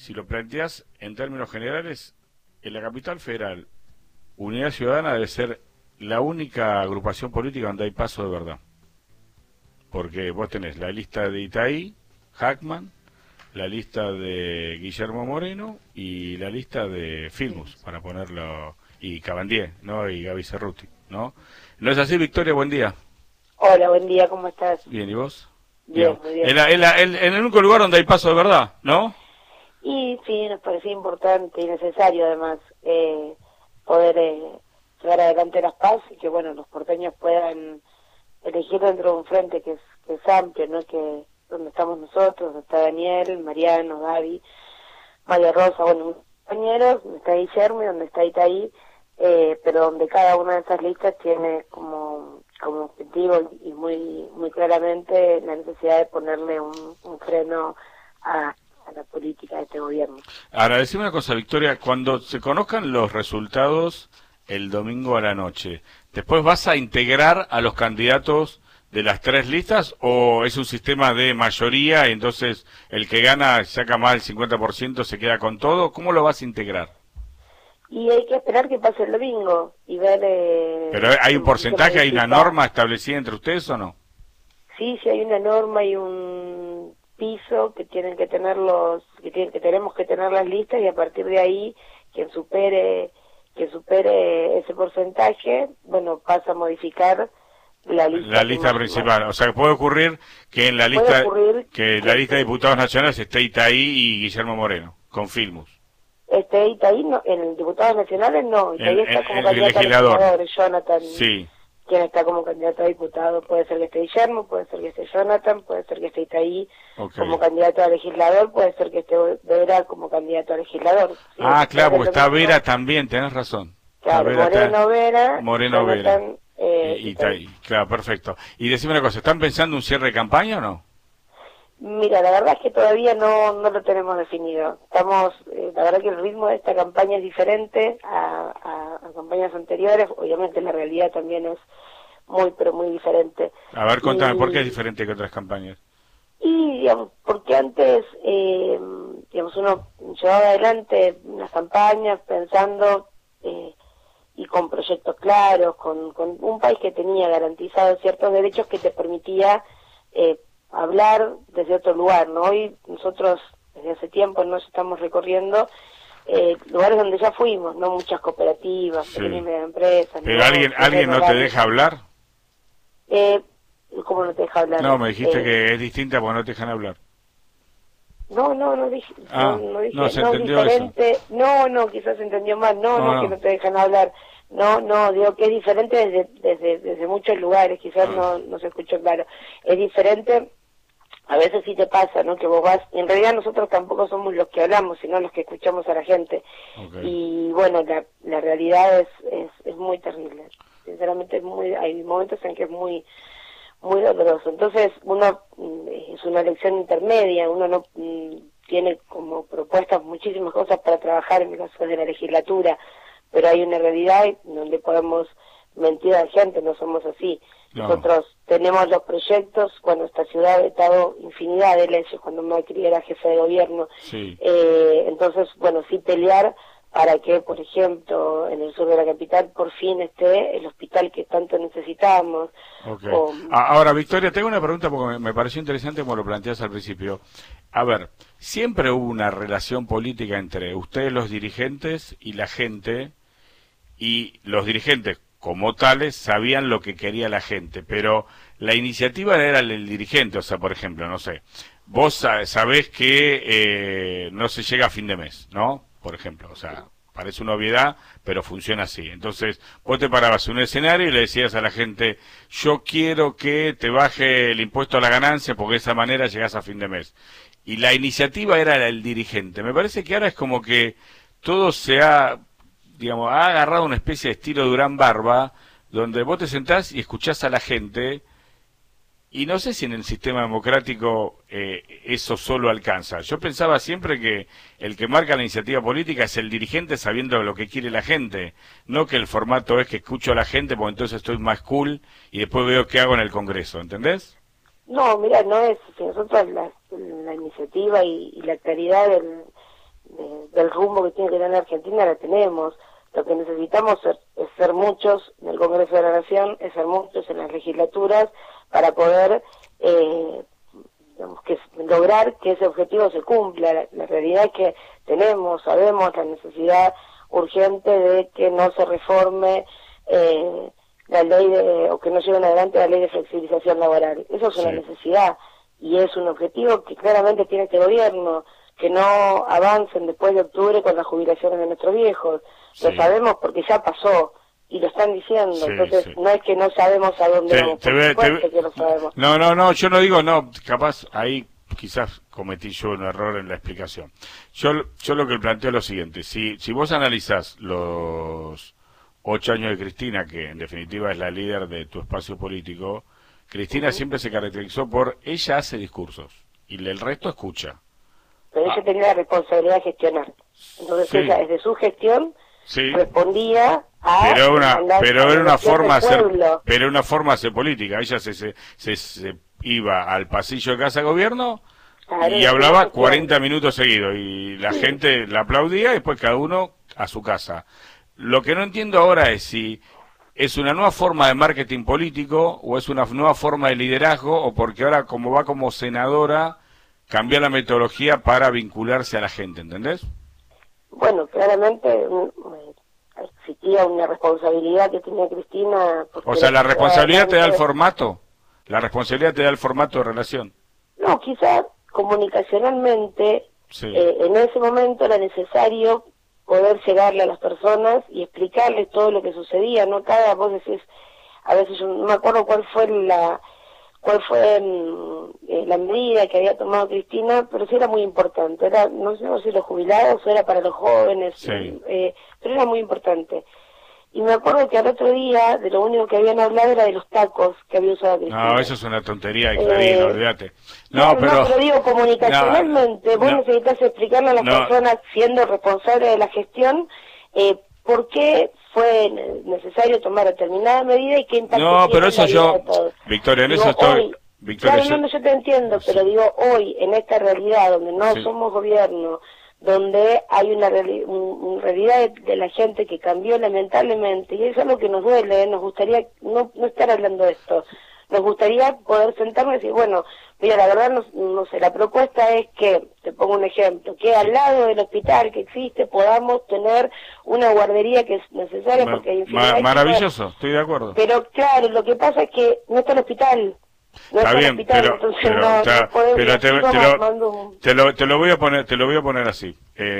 si lo planteas en términos generales, en la capital federal, Unidad Ciudadana debe ser la única agrupación política donde hay paso de verdad. Porque vos tenés la lista de Itaí, Hackman, la lista de Guillermo Moreno y la lista de Filmus, para ponerlo, y Cabandier, ¿no? Y Gaby Cerruti, ¿no? ¿No es así, Victoria? Buen día. Hola, buen día, ¿cómo estás? Bien, ¿y vos? Bien, muy bien. En el único lugar donde hay paso de verdad, ¿no? Y sí, nos parecía importante y necesario además poder llevar adelante las PAS y que bueno, los porteños puedan elegir dentro de un frente que es amplio, ¿no? Que donde estamos nosotros, donde está Daniel, Mariano, Gaby, María Rosa, bueno, mis compañeros, donde está Guillermo y donde está Itaí, pero donde cada una de esas listas tiene como objetivo y muy claramente la necesidad de ponerle un freno a la política de este gobierno. Ahora, decime una cosa, Victoria, cuando se conozcan los resultados el domingo a la noche, ¿después vas a integrar a los candidatos de las tres listas o es un sistema de mayoría y entonces el que gana saca más del 50% se queda con todo? ¿Cómo lo vas a integrar? Y hay que esperar que pase el domingo y ver... ¿Pero hay un porcentaje, hay una norma establecida entre ustedes o no? Sí, hay una norma y un piso que tienen que tener que tenemos que tener las listas y a partir de ahí quien supere ese porcentaje, bueno, pasa a modificar la lista principal. O sea, que puede ocurrir que en la lista de diputados nacionales esté Itaí y Guillermo Moreno, con Filmus. Itaí no, en diputados nacionales no, Itaí está como candidato a legislador, Jonathan, sí. Quien está como candidato a diputado, puede ser que esté Guillermo, puede ser que esté Jonathan, puede ser que esté Itaí como candidato a legislador, puede ser que esté Vera como candidato a legislador. ¿Sí? Claro, porque está Vera también, tenés razón. Claro, Moreno Vera, Itaí, claro, perfecto. Y decime una cosa, ¿están pensando un cierre de campaña o no? Mira, la verdad es que todavía no lo tenemos definido. La verdad que el ritmo de esta campaña es diferente a campañas anteriores. Obviamente la realidad también es pero muy diferente. A ver, contame, ¿por qué es diferente que otras campañas? Y, digamos, porque antes, uno llevaba adelante unas campañas pensando y con proyectos claros, con un país que tenía garantizados ciertos derechos que te permitía hablar desde otro lugar, ¿no? Hoy nosotros desde hace tiempo nos estamos recorriendo lugares donde ya fuimos, ¿no? Muchas cooperativas, pequeñas empresas. ¿Pero alguien no te deja hablar? ¿Cómo no te deja hablar? No, me dijiste que es distinta porque no te dejan hablar. No dije, no dije, no, se entendió diferente, eso. No, quizás se entendió mal, no, que no te dejan hablar. No, digo que es diferente desde muchos lugares, quizás no se escuchó claro. Es diferente. A veces sí te pasa, ¿no? Que vos vas, y en realidad nosotros tampoco somos los que hablamos, sino los que escuchamos a la gente. Y bueno, la realidad es muy terrible. Sinceramente hay momentos en que es muy doloroso. Entonces es una elección intermedia, uno no tiene como propuestas muchísimas cosas para trabajar en el caso de la legislatura, pero hay una realidad donde podemos mentir a la gente, no somos así. No. Nosotros tenemos los proyectos, cuando esta ciudad ha vetado infinidad de leyes, cuando Macri era jefe de gobierno. Sí. Entonces, bueno, sí pelear para que, por ejemplo, en el sur de la capital por fin esté el hospital que tanto necesitamos. Ahora, Victoria, tengo una pregunta porque me pareció interesante como lo planteas al principio. A ver, siempre hubo una relación política entre ustedes los dirigentes y la gente, y los dirigentes como tales sabían lo que quería la gente, pero la iniciativa era el dirigente. O sea, por ejemplo, no sé, vos sabés que no se llega a fin de mes, ¿no? Por ejemplo, o sea, parece una obviedad, pero funciona así. Entonces, vos te parabas en un escenario y le decías a la gente, yo quiero que te baje el impuesto a la ganancia porque de esa manera llegás a fin de mes. Y la iniciativa era el dirigente. Me parece que ahora es como que todo ha agarrado una especie de estilo Durán Barba, donde vos te sentás y escuchás a la gente, y no sé si en el sistema democrático eso solo alcanza. Yo pensaba siempre que el que marca la iniciativa política es el dirigente sabiendo lo que quiere la gente, no que el formato es que escucho a la gente porque entonces estoy más cool y después veo qué hago en el Congreso, ¿entendés? No, mira, no es, si nosotros la iniciativa y la claridad del rumbo que tiene que tener Argentina la tenemos. Lo que necesitamos es ser muchos en el Congreso de la Nación, es ser muchos en las legislaturas para poder lograr que ese objetivo se cumpla. La realidad es que sabemos la necesidad urgente de que no se reforme la ley o que no lleven adelante la ley de flexibilización laboral. Eso es una necesidad y es un objetivo que claramente tiene este gobierno, que no avancen después de octubre con las jubilaciones de nuestros viejos. Lo sabemos porque ya pasó y lo están diciendo, entonces no es que no sabemos a dónde vamos, que lo sabemos. No, yo no digo, capaz ahí quizás cometí yo un error en la explicación. Yo lo que planteo es lo siguiente: si vos analizás los 8 años de Cristina, que en definitiva es la líder de tu espacio político, Cristina siempre se caracterizó por ella hace discursos y el resto escucha. Pero ella tenía la responsabilidad de gestionar, entonces ella desde su gestión respondía a pero era una forma de hacer política. Ella se iba al pasillo de Casa de Gobierno y hablaba 40 minutos seguidos y la gente la aplaudía y después cada uno a su casa. Lo que no entiendo ahora es si es una nueva forma de marketing político o es una nueva forma de liderazgo, o porque ahora como va como senadora cambia la metodología para vincularse a la gente, ¿entendés? Bueno, claramente existía una responsabilidad que tenía Cristina. O sea, ¿la responsabilidad te da el formato? ¿La responsabilidad te da el formato de relación? No, quizás comunicacionalmente en ese momento era necesario poder llegarle a las personas y explicarles todo lo que sucedía, ¿no? Vos decís, a veces yo no me acuerdo cuál fue la medida que había tomado Cristina, pero sí era muy importante. No sé si los jubilados o era para los jóvenes, pero era muy importante. Y me acuerdo que al otro día, de lo único que habían hablado era de los tacos que había usado Cristina. No, eso es una tontería, Clarín, olvídate. Pero digo, comunicacionalmente, vos necesitas explicarle a las personas, siendo responsable de la gestión, por qué fue necesario tomar determinada medida y qué impacto tiene pero eso en la vida de todos. Victoria, en eso estoy... Victoria, yo te entiendo, pero digo, hoy, en esta realidad donde no somos gobierno, donde hay una realidad de la gente que cambió lamentablemente, y eso es lo que nos duele, nos gustaría no estar hablando de esto, nos gustaría poder sentarnos y decir, bueno, mira, la verdad no sé, la propuesta es que, te pongo un ejemplo, que al lado del hospital que existe podamos tener una guardería que es necesaria porque hay maravilloso, estoy de acuerdo. Pero claro, lo que pasa es que no está el hospital. Está bien, pero te lo voy a poner así,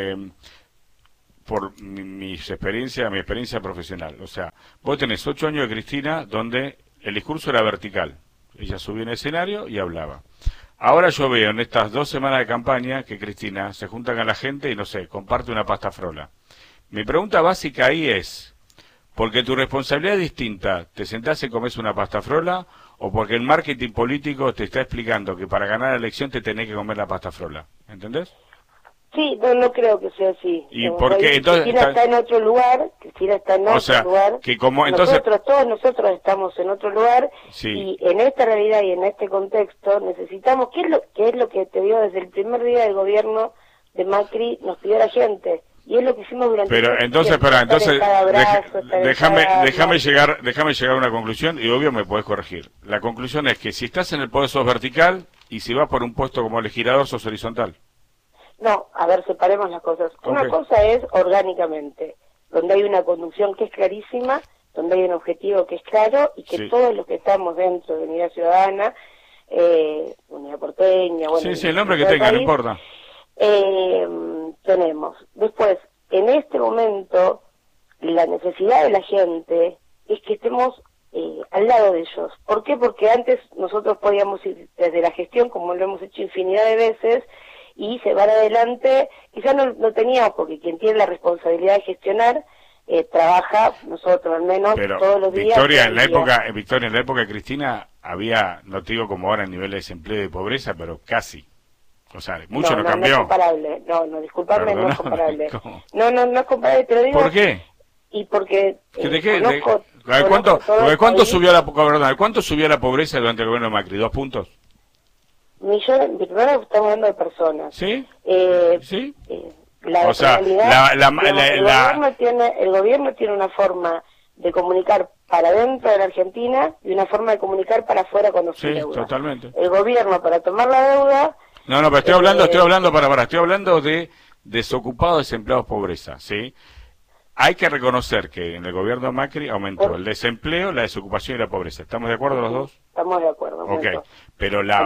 por mi experiencia profesional. O sea, vos tenés 8 años de Cristina donde el discurso era vertical. Ella subía en el escenario y hablaba. Ahora yo veo en estas 2 semanas de campaña que Cristina se junta con la gente y no sé, comparte una pasta frola. Mi pregunta básica ahí es, porque tu responsabilidad es distinta, ¿te sentás y comes una pasta frola? ¿O porque el marketing político te está explicando que para ganar la elección te tenés que comer la pasta frola? ¿Entendés? Sí, no creo que sea así. ¿Y por qué? Entonces, Cristina está en otro lugar, que como entonces todos nosotros estamos en otro lugar, y en esta realidad y en este contexto necesitamos, ¿qué es lo que te digo desde el primer día del gobierno de Macri nos pidió la gente? Y es lo que hicimos durante déjame llegar a una conclusión y obvio me podés corregir. La conclusión es que si estás en el poder sos vertical y si vas por un puesto como legislador sos horizontal. No, a ver, separemos las cosas. Una cosa es orgánicamente, donde hay una conducción que es clarísima, donde hay un objetivo que es claro y que todos los que estamos dentro de Unidad Ciudadana, Unidad Porteña, el nombre que tenga, no importa. Tenemos. Después, en este momento, la necesidad de la gente es que estemos al lado de ellos. ¿Por qué? Porque antes nosotros podíamos ir desde la gestión, como lo hemos hecho infinidad de veces, y llevar adelante, quizás no teníamos, porque quien tiene la responsabilidad de gestionar, trabaja, nosotros al menos, todos los días. Victoria, en la época de Cristina había, no te digo como ahora en nivel de desempleo y pobreza, pero casi. O sea, mucho no cambió. No es comparable. Disculpadme, no es comparable. No es comparable, te lo digo. ¿Por qué? Y porque ¿Cuánto subió la pobreza durante el gobierno de Macri? 2 puntos. Millones, primero estamos hablando de personas. ¿Sí? ¿Sí? o sea, el gobierno tiene una forma de comunicar para dentro de la Argentina y una forma de comunicar para afuera cuando se deuda. Totalmente. El gobierno para tomar la deuda... No, pero estoy hablando de desocupados, desempleados, pobreza, ¿sí? Hay que reconocer que en el gobierno de Macri aumentó el desempleo, la desocupación y la pobreza. ¿Estamos de acuerdo los dos? Estamos de acuerdo. Okay. Pero la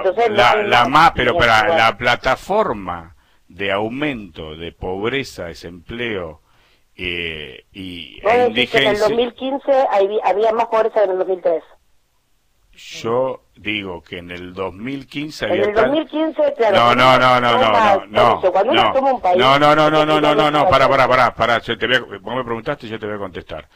plataforma de aumento de pobreza, desempleo y indigencia... En el 2015 había más pobreza que en el 2003. Yo digo que en el 2015 había... En el 2015, claro... No, para, vos me preguntaste y yo te voy a contestar.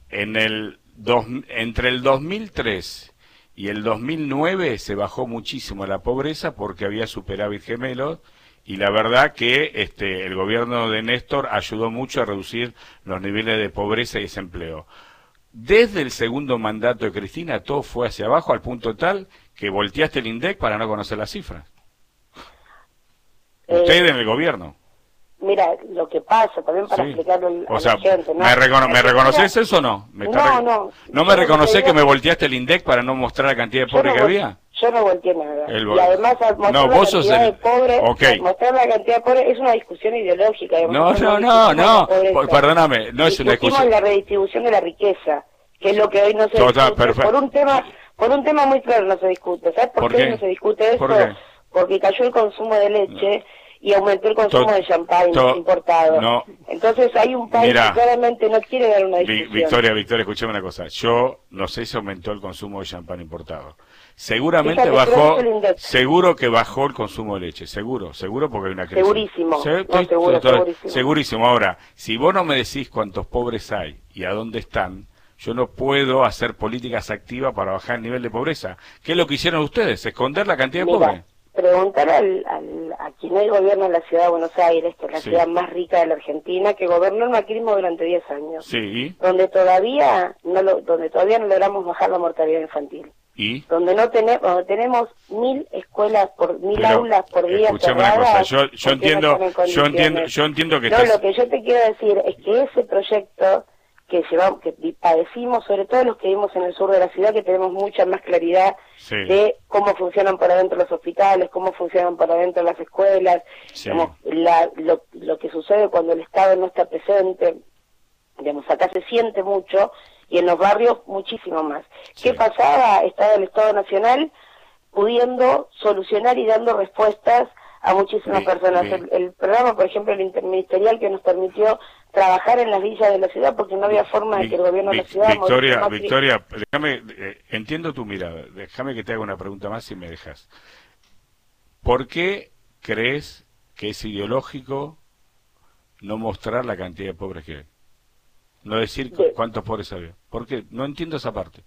Entre el 2003 y el 2009 se bajó muchísimo la pobreza porque había superávit gemelos y la verdad que el gobierno de Néstor ayudó mucho a reducir los niveles de pobreza y desempleo. Desde el segundo mandato de Cristina todo fue hacia abajo al punto tal que volteaste el INDEC para no conocer las cifras. Usted en el gobierno. Mira, lo que pasa, también para explicarlo a la gente, ¿no? ¿Me reconoces eso o no? ¿No me reconoces que me volteaste el INDEC para no mostrar la cantidad de pobres que había? Yo no volteé nada. Y además, mostrar la cantidad de pobres, mostrar la cantidad de pobres es una discusión ideológica. No, perdóname, no es una discusión. La redistribución de la riqueza, que es lo que hoy no se discute. Por un tema muy claro no se discute. ¿Sabes por qué no se discute eso? Porque cayó el consumo de leche y aumentó el consumo de champán importado. Entonces hay un país que claramente no quiere dar una discusión. Victoria, escúchame una cosa. Yo no sé si aumentó el consumo de champán importado. Seguramente bajó, seguro que bajó el consumo de leche, seguro porque hay una crisis. Segurísimo. Ahora, si vos no me decís cuántos pobres hay y a dónde están, yo no puedo hacer políticas activas para bajar el nivel de pobreza. ¿Qué es lo que hicieron ustedes? ¿Esconder la cantidad de pobres? Preguntar a quien hoy gobierna la ciudad de Buenos Aires, que es la ciudad más rica de la Argentina, que gobernó el macrismo durante 10 años, donde todavía no logramos bajar la mortalidad infantil. Donde tenemos 1000 escuelas por 1000 aulas por día cerradas. Yo entiendo que lo que yo te quiero decir es que ese proyecto que padecimos, sobre todo los que vivimos en el sur de la ciudad, que tenemos mucha más claridad de cómo funcionan por adentro los hospitales, cómo funcionan por adentro las escuelas, lo que sucede cuando el Estado no está presente, digamos, acá se siente mucho, y en los barrios muchísimo más. ¿Qué pasaba? Estaba el Estado Nacional pudiendo solucionar y dando respuestas a muchísimas personas. El programa, por ejemplo, el interministerial que nos permitió trabajar en las villas de la ciudad, porque no había forma de que el gobierno de la ciudad... Victoria, déjame, entiendo tu mirada, déjame que te haga una pregunta más si me dejas. ¿Por qué crees que es ideológico no mostrar la cantidad de pobres que hay? No decir cuántos pobres había. ¿Por qué? No entiendo esa parte.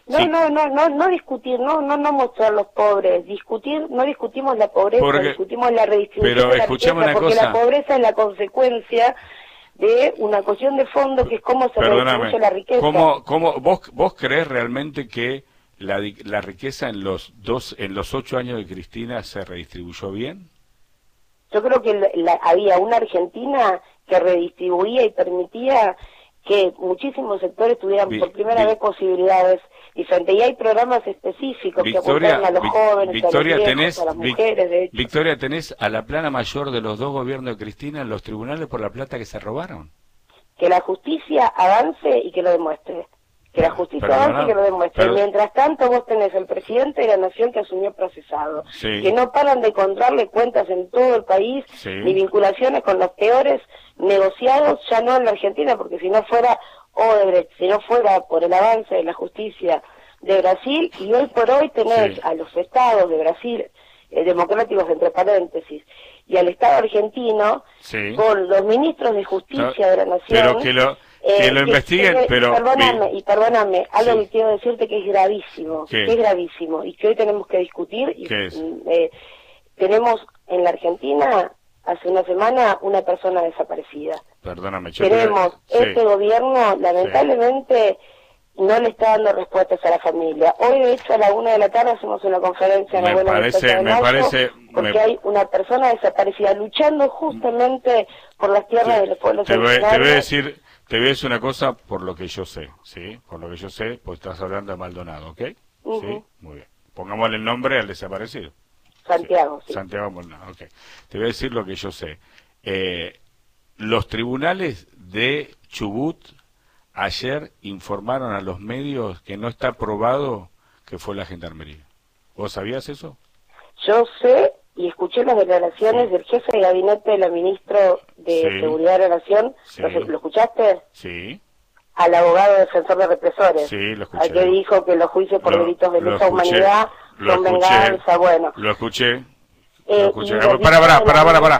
No discutir, no mostrar los pobres, no discutimos la pobreza, discutimos la redistribución de la riqueza, porque la pobreza es la consecuencia de una cuestión de fondo que es cómo se redistribuye la riqueza. ¿Vos creés realmente que la riqueza en los 8 años de Cristina se redistribuyó bien? Yo creo que había una Argentina que redistribuía y permitía que muchísimos sectores tuvieran por primera vez posibilidades diferentes. Y hay programas específicos que apuntan a los jóvenes, a los viejos, a las mujeres, de hecho. Victoria, ¿tenés a la plana mayor de los dos gobiernos de Cristina en los tribunales por la plata que se robaron? Que la justicia avance y que lo demuestre. Que la justicia avance y que lo demuestre. Mientras tanto vos tenés el presidente de la nación que asumió procesado, que no paran de encontrarle cuentas en todo el país, ni vinculaciones con los peores negociados, ya no en la Argentina, porque si no fuera Odebrecht, si no fuera por el avance de la justicia de Brasil, y hoy por hoy tenés a los estados de Brasil, democráticos entre paréntesis, y al Estado argentino, con los ministros de justicia de la nación... Pero que lo investiguen, pero... Perdóname, algo que quiero decirte que es gravísimo, y que hoy tenemos que discutir. Tenemos en la Argentina, hace una semana, una persona desaparecida. Perdóname. Este gobierno, lamentablemente, no le está dando respuestas a la familia. Hoy, de hecho, a la 1 de la tarde hacemos una conferencia en porque hay una persona desaparecida luchando justamente por las tierras de los pueblos originarios. Te voy a decir una cosa por lo que yo sé, ¿sí? Por lo que yo sé, pues estás hablando de Maldonado, ¿ok? Sí, muy bien. Pongámosle el nombre al desaparecido. Santiago, sí. Santiago Maldonado, ok. Te voy a decir lo que yo sé. Los tribunales de Chubut ayer informaron a los medios que no está probado que fue la gendarmería. ¿Vos sabías eso? Yo sé y escuché las declaraciones del jefe de gabinete de la ministra de Seguridad de la Nación. ¿Lo escuchaste? Sí. Al abogado defensor de represores. Sí, lo escuché. Al que dijo que los juicios por delitos de lesa humanidad son venganza, bueno. Lo escuché. Para.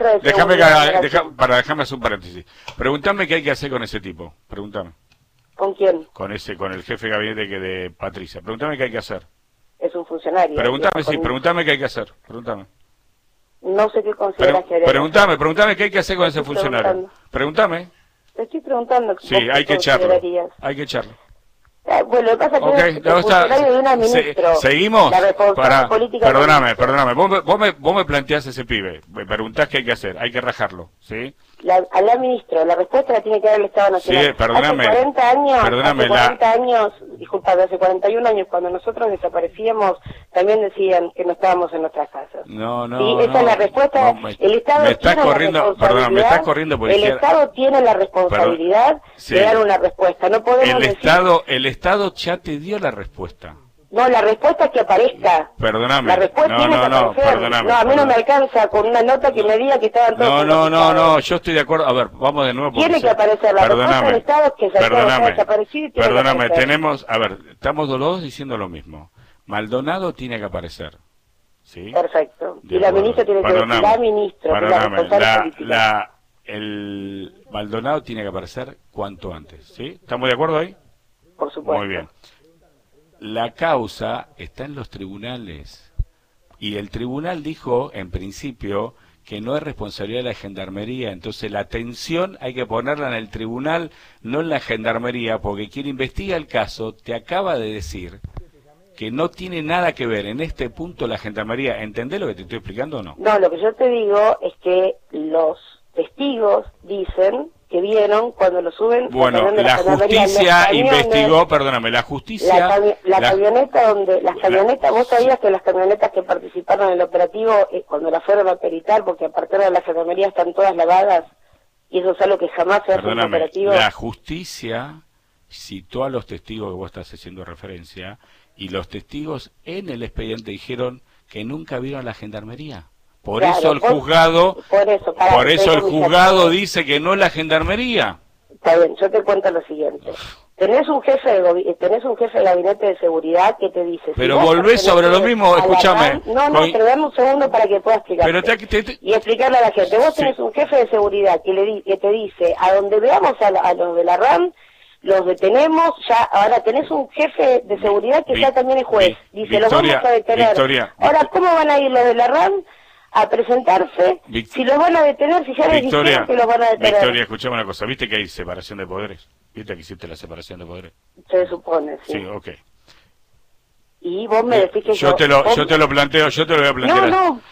Déjame hacer un paréntesis. Pregúntame qué hay que hacer con ese tipo. Pregúntame. ¿Con quién? Con el jefe de gabinete de Patricia. Pregúntame qué hay que hacer. Es un funcionario. Pregúntame qué hay que hacer. Pregúntame. No sé qué consideras que haré. Pregúntame qué hay que hacer con ese funcionario. Pregúntame. Te estoy preguntando. Sí, hay que echarlo. Hay que echarlo. Bueno, lo que pasa es que el funcionario de una ministra. ¿Seguimos? Perdóname. Vos me planteás ese pibe. Me preguntás qué hay que hacer. Hay que rajarlo, ¿sí? A la ministra, la respuesta la tiene que dar el Estado Nacional. Sí, perdóname. Hace 40 años, disculpa, hace 41 años, cuando nosotros desaparecíamos, también decían que no estábamos en nuestras casas. No. ¿Sí? Esa es la respuesta. El Estado me estás corriendo por el Estado tiene la responsabilidad de dar una respuesta. No podemos el Estado ya te dio la respuesta. No, la respuesta es que aparezca. Perdóname. La respuesta perdóname. No, a mí no me alcanza con una nota que me diga que estaban todos. No, yo estoy de acuerdo. A ver, vamos de nuevo. Tiene que aparecer la respuesta del Estado que Santiago está desaparecido. Perdóname, estamos los dos diciendo lo mismo. Maldonado tiene que aparecer. ¿Sí? Perfecto. Y la ministra tiene que decir, la ministra, el Maldonado tiene que aparecer cuanto antes. ¿Sí? ¿Estamos de acuerdo ahí? Por supuesto. Muy bien. La causa está en los tribunales y el tribunal dijo en principio que no es responsabilidad de la gendarmería, entonces la atención hay que ponerla en el tribunal, no en la gendarmería, porque quien investiga el caso te acaba de decir que no tiene nada que ver en este punto la gendarmería. ¿Entendés lo que te estoy explicando o no? No, lo que yo te digo es que los testigos dicen que vieron cuando lo suben. Bueno, la justicia investigó, perdóname, la justicia... La camioneta las camionetas, vos sabías que las camionetas que participaron en el operativo, cuando las fueron a peritar, porque a partir de la gendarmería están todas lavadas, y eso es algo que jamás se hace en un operativo. La justicia citó a los testigos que vos estás haciendo referencia, y los testigos en el expediente dijeron que nunca vieron a la gendarmería. Por eso el juzgado dice que no es la gendarmería. Está bien, yo te cuento lo siguiente. Tenés un jefe de gabinete de seguridad que te dice... Pero volvés sobre lo mismo, escúchame. Pero dame un segundo para que pueda explicar. Y explicarle a la gente. Vos tenés un jefe de seguridad que te dice, a donde veamos a los de la RAM, los detenemos, ya ahora tenés un jefe de seguridad que ya también es juez. Dice, los vamos a detener. Ahora, ¿cómo van a ir los de la RAM a presentarse si los van a detener, si ya les dijeron que los van a detener? Victoria, escuchame una cosa, ¿viste que hay separación de poderes? ¿Viste que hiciste la separación de poderes? Se supone, sí. Sí, ok. Y vos me decís que yo te lo planteo, yo te lo voy a plantear.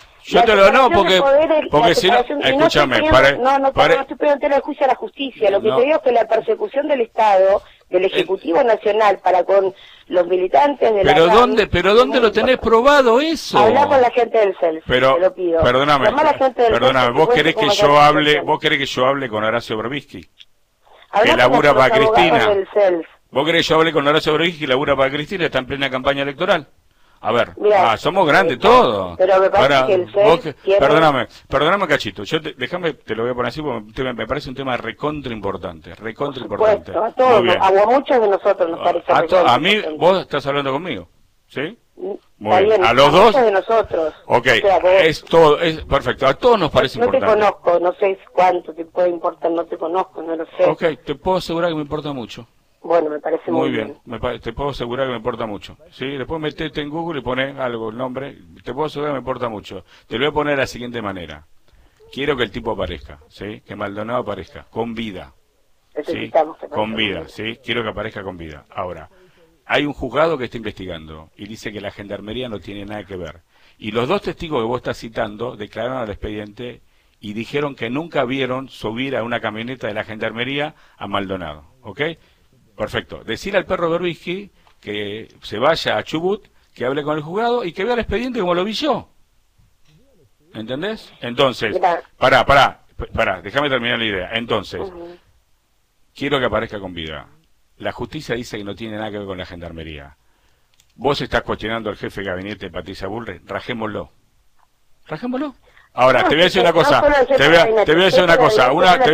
Porque si no, escúchame, no estoy pidiendo el juicio a la justicia, lo que te digo es que la persecución del Estado, del Ejecutivo Nacional para con los militantes de ¿Pero dónde lo tenés probado eso? Habla con la gente del CELS, te lo pido. Perdóname, vos querés que yo hable con Horacio Berbisky, que labura para Cristina. ¿Vos querés que yo hable con Horacio Berbisky, que labura para Cristina, está en plena campaña electoral? A ver, somos grandes todos. Pero me parece que el CELS perdóname cachito, te lo voy a poner así porque me parece un tema recontra importante. A todos, a muchos de nosotros nos parece a mí, vos estás hablando conmigo, ¿sí? Muy bien. A los dos de nosotros. Ok, es perfecto, a todos nos parece importante. No te conozco, no sé cuánto te puede importar, no te conozco, no lo sé. Ok, te puedo asegurar que me importa mucho. Bueno, me parece muy bien. Te puedo asegurar que me importa mucho. ¿Sí? Después metete en Google y pones algo, el nombre. Te puedo asegurar que me importa mucho. Te lo voy a poner de la siguiente manera. Quiero que el tipo aparezca, ¿sí? Que Maldonado aparezca, con vida. Necesitamos ¿sí? Con vida, ¿sí? Quiero que aparezca con vida. Ahora, hay un juzgado que está investigando y dice que la gendarmería no tiene nada que ver. Y los dos testigos que vos estás citando declararon al expediente y dijeron que nunca vieron subir a una camioneta de la gendarmería a Maldonado. ¿Ok? Perfecto. Decir al perro Berbisky que se vaya a Chubut, que hable con el juzgado y que vea el expediente como lo vi yo. ¿Entendés? Entonces, pará, déjame terminar la idea. Entonces, quiero que aparezca con vida. La justicia dice que no tiene nada que ver con la gendarmería. Vos estás cuestionando al jefe de gabinete, Patricia Bullrich, rajémoslo. Rajémoslo. Ahora, te voy a decir una cosa, te voy a decir una cosa,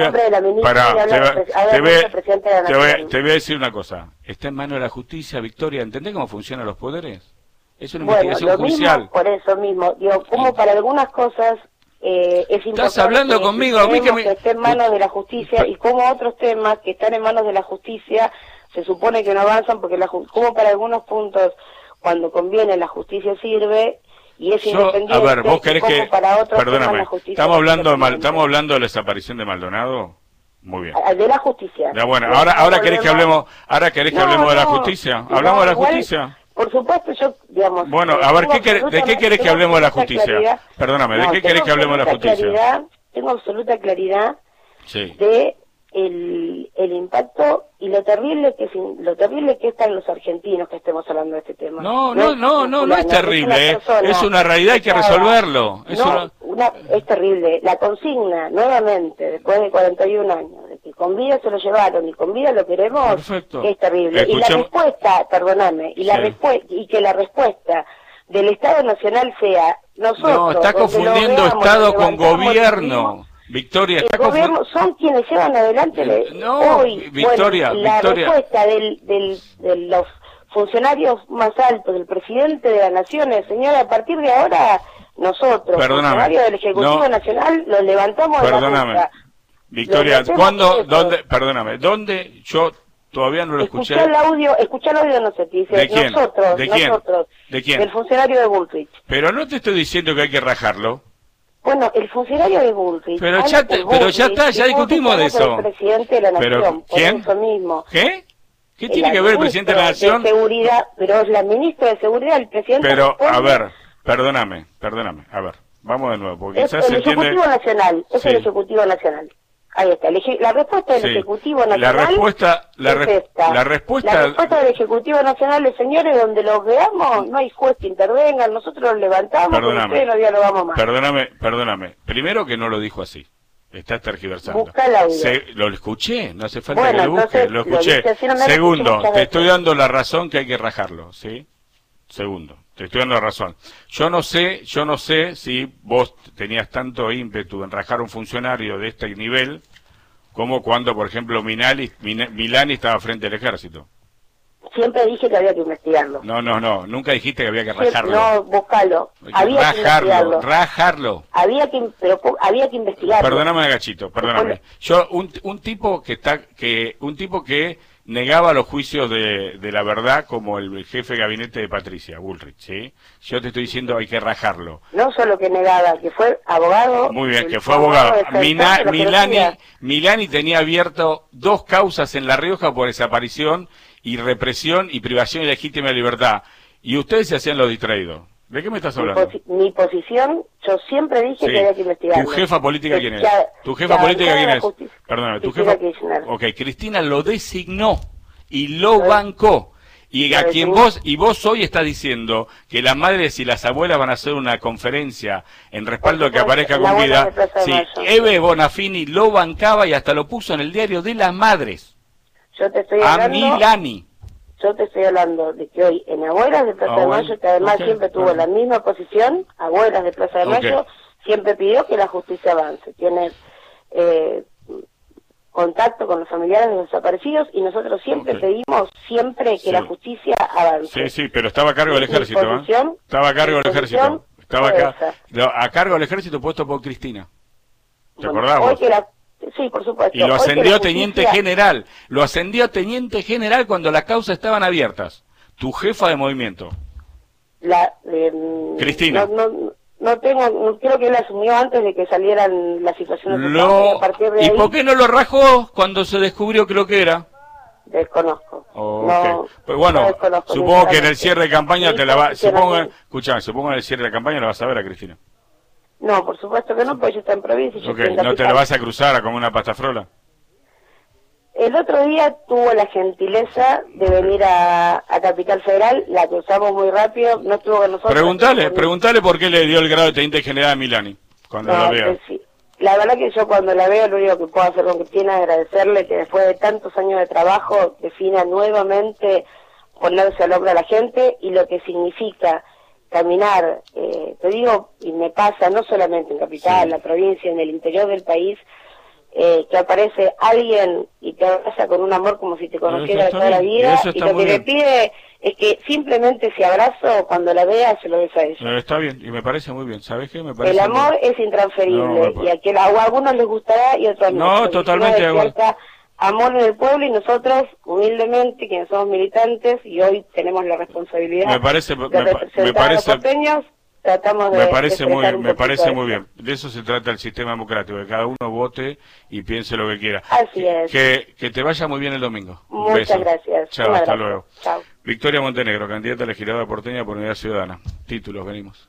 te voy a decir una cosa, está en manos de la justicia, Victoria, ¿entendés cómo funcionan los poderes? Es una investigación judicial. Mismo, por eso mismo, digo, como para algunas cosas es importante. Estás hablando conmigo, a mí que esté en manos de la justicia y como otros temas que están en manos de la justicia se supone que no avanzan porque como para algunos puntos cuando conviene la justicia sirve y es independiente. A ver, vos querés que, perdóname, estamos hablando de la desaparición de Maldonado. Muy bien. De la justicia. Ya, bueno, ahora querés que hablemos, de la justicia. ¿Hablamos de la justicia? Por supuesto, yo, digamos... Bueno, a ver, ¿de qué querés que hablemos de la justicia? Perdóname, ¿de qué querés que hablemos de la justicia? Tengo absoluta claridad de el impacto y lo terrible que están los argentinos que estemos hablando de este tema. No es terrible, es una realidad, hay que resolverlo. Es terrible. La consigna, nuevamente, después de 41 años, de que con vida se lo llevaron y con vida lo queremos, perfecto. Es terrible. Y la respuesta, perdóname, y que la respuesta del Estado Nacional sea nosotros... No, está confundiendo Estado con gobierno. Victoria, el gobierno son quienes llevan adelante hoy. Victoria, la respuesta de los funcionarios más altos, del presidente de la Nación, señora, a partir de ahora nosotros, funcionarios del Ejecutivo Nacional, los levantamos de la mesa. Victoria, ¿cuándo, dónde yo todavía no lo escuché? Escuchá el audio, no sé, te dice, ¿de quién? Nosotros, ¿De quién? Del funcionario de Bullrich. Pero no te estoy diciendo que hay que rajarlo. Bueno, el funcionario de Bullrich. Pero ya está, ya discutimos de eso. El presidente de la Nación, ¿quién? Por eso mismo. ¿Qué? ¿Qué tiene que ver el presidente de la Nación? De seguridad, pero es la ministra de Seguridad, el presidente. Pero, a ver, perdóname, a ver, vamos de nuevo, porque quizás se entiende... Ejecutivo Nacional, es el Ejecutivo Nacional. Ahí está, la respuesta del Ejecutivo Nacional la respuesta del Ejecutivo Nacional es, señores, donde los veamos, no hay juez que intervenga, nosotros los levantamos, ustedes no dialogamos más. Perdóname, primero que no lo dijo así, estás tergiversando. Busca el audio. Lo escuché, no hace falta que lo busque, lo escuché. Segundo, te estoy dando la razón que hay que rajarlo, ¿sí? Segundo, te estoy dando la razón. Yo no sé si vos tenías tanto ímpetu en rajar a un funcionario de este nivel como cuando, por ejemplo, Milani estaba frente al ejército. Siempre dije que había que investigarlo. No, nunca dijiste que había que rajarlo. No, buscalo. Había que investigarlo. Rajarlo. Había que investigarlo. Perdóname, Gachito, perdóname. Yo, un tipo que negaba los juicios de la verdad como el jefe de gabinete de Patricia Bullrich, ¿sí? Yo te estoy diciendo hay que rajarlo. No solo que negaba, que fue abogado. Muy bien, que fue abogado. Milani tenía abierto 2 causas en La Rioja por desaparición y represión y privación ilegítima de libertad. Y ustedes se hacían los distraídos. ¿De qué me estás hablando? Mi posición, yo siempre dije que había que investigar. ¿Tu jefa política quién es? ¿Tu jefa política quién es? Perdóname, tu jefa... Ok, Cristina lo designó y lo bancó. Y vos hoy estás diciendo que las madres y las abuelas van a hacer una conferencia en respaldo de que aparezca con vida. Sí, Eve Bonafini lo bancaba y hasta lo puso en el diario de las madres. Yo te estoy hablando... A Milani. Yo te estoy hablando de que hoy en Abuelas de Plaza de Mayo, que además siempre tuvo la misma posición, Abuelas de Plaza de Mayo, siempre pidió que la justicia avance. Tiene contacto con los familiares de los desaparecidos y nosotros siempre pedimos que la justicia avance. Sí, pero estaba a cargo del ejército, Estaba a cargo del ejército. A cargo del ejército puesto por Cristina. ¿Te acordás vos? Sí, por supuesto. Y lo ascendió a teniente general. Lo ascendió a teniente general cuando las causas estaban abiertas. Tu jefa de movimiento. Cristina. Creo que él asumió antes de que salieran las situaciones. A partir de ¿Y ahí... por qué no lo rajó cuando se descubrió que lo que era? desconozco. Okay. No, pues bueno, supongo que en el cierre de campaña te la va, supongo en el cierre de campaña la vas a ver a Cristina. No, por supuesto que no, porque yo estoy en provincia y yo estoy en capital. ¿No te la vas a cruzar a comer una pasta frola? El otro día tuvo la gentileza de venir a Capital Federal, la cruzamos muy rápido, no estuvo con nosotros. Preguntale por qué le dio el grado de teniente general a Milani, cuando la vea. Sí. La verdad que yo cuando la veo, lo único que puedo hacer con Cristina es agradecerle que después de tantos años de trabajo defina nuevamente ponerse al hombro a la gente y lo que significa caminar, te digo, y me pasa no solamente en Capital, en la provincia, en el interior del país, que aparece alguien y te abraza con un amor como si te conociera de toda la vida, y lo que le pide es que simplemente ese abrazo, cuando la vea, se lo des a ella. Está bien, y me parece muy bien, ¿sabes qué? Me parece el amor es intransferible, y a algunos les gustará y a otros no. No, totalmente de acuerdo. Amor en el pueblo, y nosotros, humildemente, quienes somos militantes, y hoy tenemos la responsabilidad de representar a los porteños, tratamos de me parece muy bien. De eso se trata el sistema democrático, que cada uno vote y piense lo que quiera. Así es. Que te vaya muy bien el domingo. Muchas gracias. Chao, hasta luego. Chao. Victoria Montenegro, candidata a legisladora porteña por Unidad Ciudadana. Títulos, venimos.